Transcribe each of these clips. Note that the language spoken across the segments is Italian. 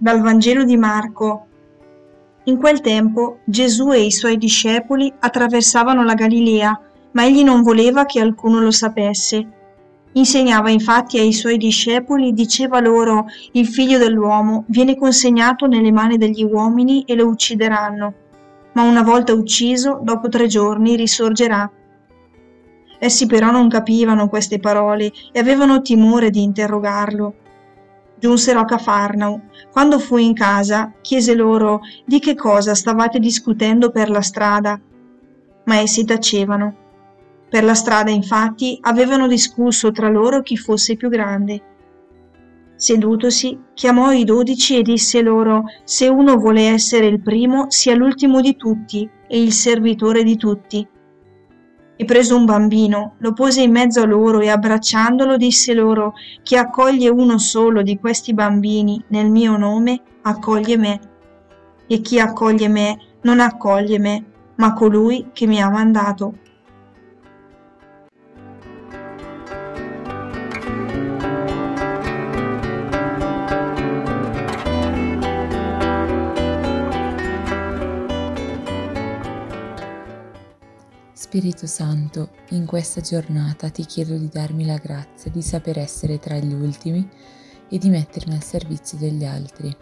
Dal Vangelo di Marco. In quel tempo Gesù e i suoi discepoli attraversavano la Galilea, ma egli non voleva che alcuno lo sapesse. Insegnava infatti ai suoi discepoli, diceva loro: il figlio dell'uomo viene consegnato nelle mani degli uomini e lo uccideranno, ma una volta ucciso, dopo 3 giorni risorgerà. Essi però non capivano queste parole e avevano timore di interrogarlo. Giunsero a Cafarnao. Quando fu in casa, chiese loro: di che cosa stavate discutendo per la strada? Ma essi tacevano. Per la strada, infatti, avevano discusso tra loro chi fosse più grande. Sedutosi, chiamò i 12 e disse loro: se uno vuole essere il primo, sia l'ultimo di tutti e il servitore di tutti. E preso un bambino, lo pose in mezzo a loro e abbracciandolo disse loro: chi accoglie uno solo di questi bambini nel mio nome, accoglie me. E chi accoglie me, non accoglie me, ma colui che mi ha mandato. Spirito Santo, in questa giornata ti chiedo di darmi la grazia di saper essere tra gli ultimi e di mettermi al servizio degli altri.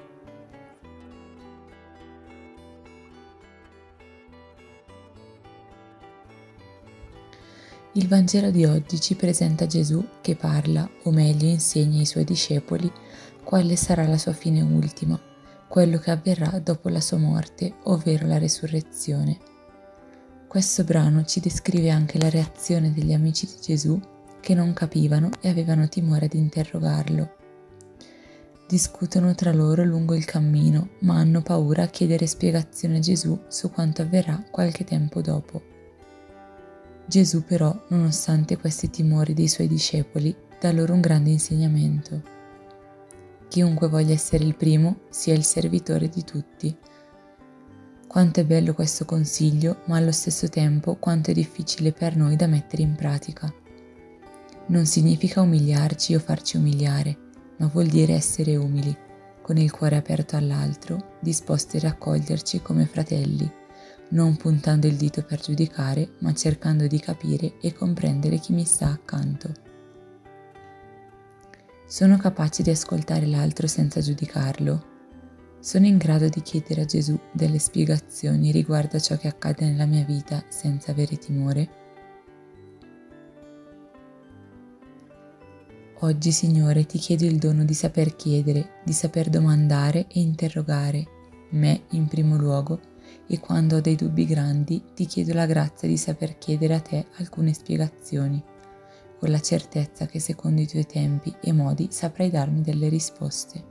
Il Vangelo di oggi ci presenta Gesù che parla, o meglio insegna ai suoi discepoli, quale sarà la sua fine ultima, quello che avverrà dopo la sua morte, ovvero la resurrezione. Questo brano ci descrive anche la reazione degli amici di Gesù che non capivano e avevano timore ad interrogarlo. Discutono tra loro lungo il cammino, ma hanno paura a chiedere spiegazione a Gesù su quanto avverrà qualche tempo dopo. Gesù però, nonostante questi timori dei suoi discepoli, dà loro un grande insegnamento. Chiunque voglia essere il primo sia il servitore di tutti. Quanto è bello questo consiglio, ma allo stesso tempo quanto è difficile per noi da mettere in pratica. Non significa umiliarci o farci umiliare, ma vuol dire essere umili, con il cuore aperto all'altro, disposti ad accoglierci come fratelli, non puntando il dito per giudicare, ma cercando di capire e comprendere chi mi sta accanto. Sono capace di ascoltare l'altro senza giudicarlo? Sono in grado di chiedere a Gesù delle spiegazioni riguardo a ciò che accade nella mia vita senza avere timore? Oggi, Signore, ti chiedo il dono di saper chiedere, di saper domandare e interrogare, me in primo luogo, e quando ho dei dubbi grandi ti chiedo la grazia di saper chiedere a te alcune spiegazioni, con la certezza che secondo i tuoi tempi e modi saprai darmi delle risposte.